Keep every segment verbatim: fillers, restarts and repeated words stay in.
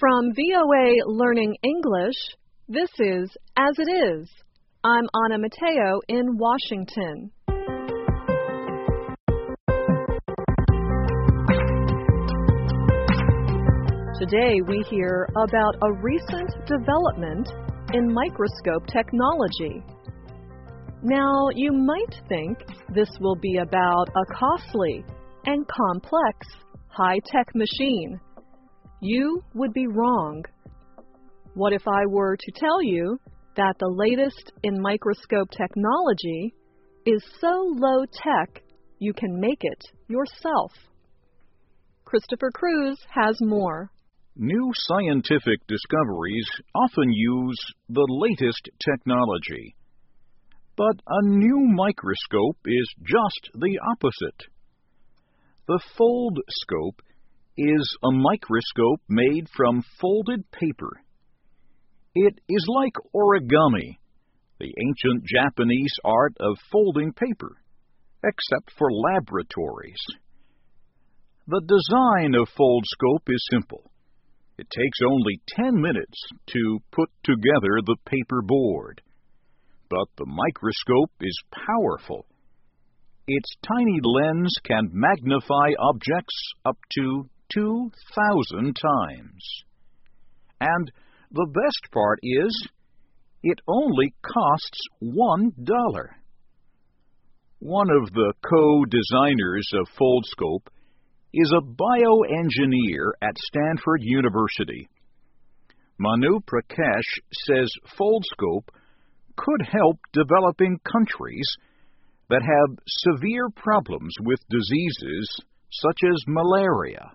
From V O A Learning English, this is As It Is. I'm Anna Mateo in Washington. Today we hear about a recent development in microscope technology. Now, you might think this will be about a costly and complex high-tech machine. You would be wrong. What if I were to tell you that the latest in microscope technology is so low-tech you can make it yourself? Christopher Cruz has more. New scientific discoveries often use the latest technology. But a new microscope is just the opposite. The Foldscope is a microscope made from folded paper. It is like origami, the ancient Japanese art of folding paper, except for laboratories. The design of Foldscope is simple. It takes only ten minutes to put together the paper board. But the microscope is powerful. Its tiny lens can magnify objects up to two thousand times. And the best part is, it only costs one dollar. One of the co-designers of Foldscope is a bioengineer at Stanford University. Manu Prakash says Foldscope could help developing countries that have severe problems with diseases such as malaria.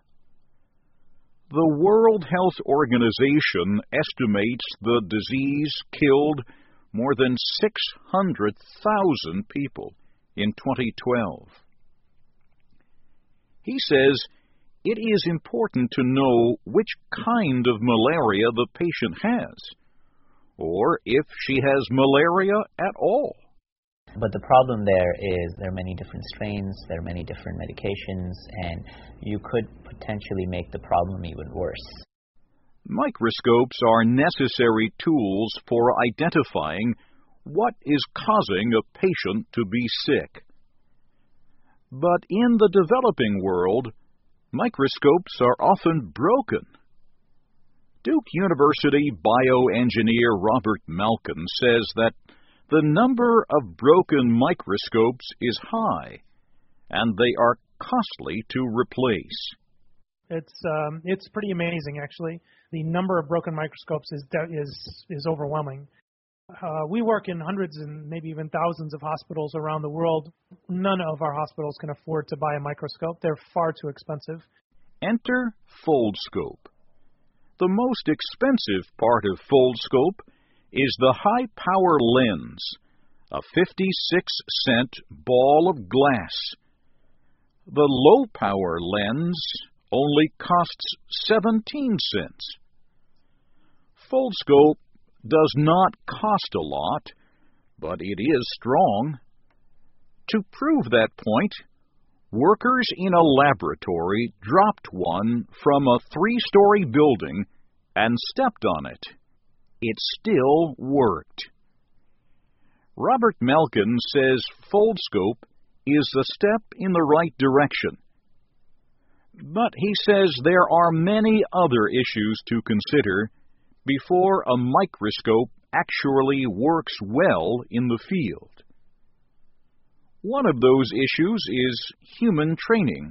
The World Health Organization estimates the disease killed more than six hundred thousand people in twenty twelve. He says it is important to know which kind of malaria the patient has, or if she has malaria at all. But the problem there is there are many different strains, there are many different medications, and you could potentially make the problem even worse. Microscopes are necessary tools for identifying what is causing a patient to be sick. But in the developing world, microscopes are often broken. Duke University bioengineer Robert Malkin says that the number of broken microscopes is high, and they are costly to replace. It's um, it's pretty amazing, actually. The number of broken microscopes is is is overwhelming. Uh, we work in hundreds and maybe even thousands of hospitals around the world. None of our hospitals can afford to buy a microscope. They're far too expensive. Enter Foldscope. The most expensive part of Foldscope is the high-power lens, a fifty-six cent ball of glass. The low-power lens only costs seventeen cents. Foldscope does not cost a lot, but it is strong. To prove that point, workers in a laboratory dropped one from a three-story building and stepped on it. It still worked. Robert Malkin says Foldscope is a step in the right direction. But he says there are many other issues to consider before a microscope actually works well in the field. One of those issues is human training.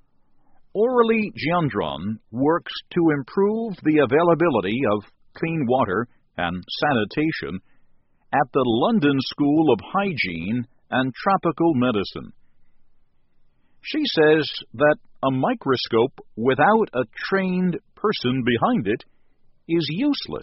Aureli Giandron works to improve the availability of clean water and sanitation at the London School of Hygiene and Tropical Medicine. She says that a microscope without a trained person behind it is useless.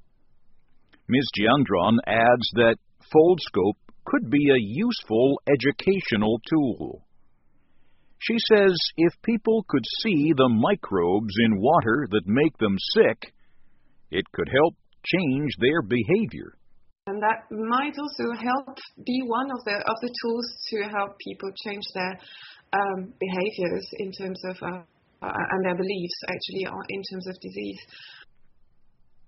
Miz Giandron adds that Foldscope could be a useful educational tool. She says if people could see the microbes in water that make them sick, it could help change their behavior. And that might also help be one of the of the tools to help people change their um, behaviors in terms of uh, uh, and their beliefs actually in terms of disease.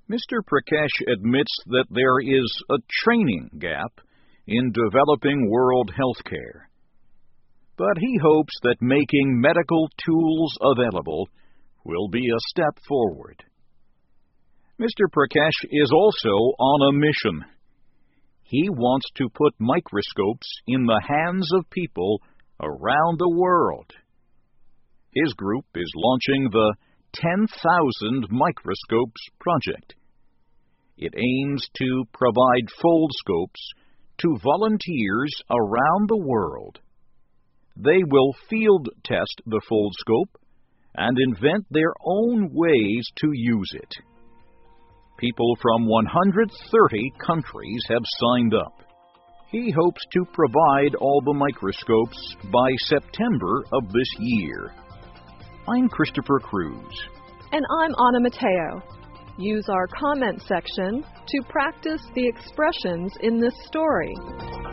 Mister Prakash admits that there is a training gap in developing world healthcare, but he hopes that making medical tools available will be a step forward. Mister Prakash is also on a mission. He wants to put microscopes in the hands of people around the world. His group is launching the ten thousand Microscopes Project. It aims to provide foldscopes to volunteers around the world. They will field test the foldscope and invent their own ways to use it. People from one hundred thirty countries have signed up. He hopes to provide all the microscopes by September of this year. I'm Christopher Cruz. And I'm Anna Mateo. Use our comment section to practice the expressions in this story.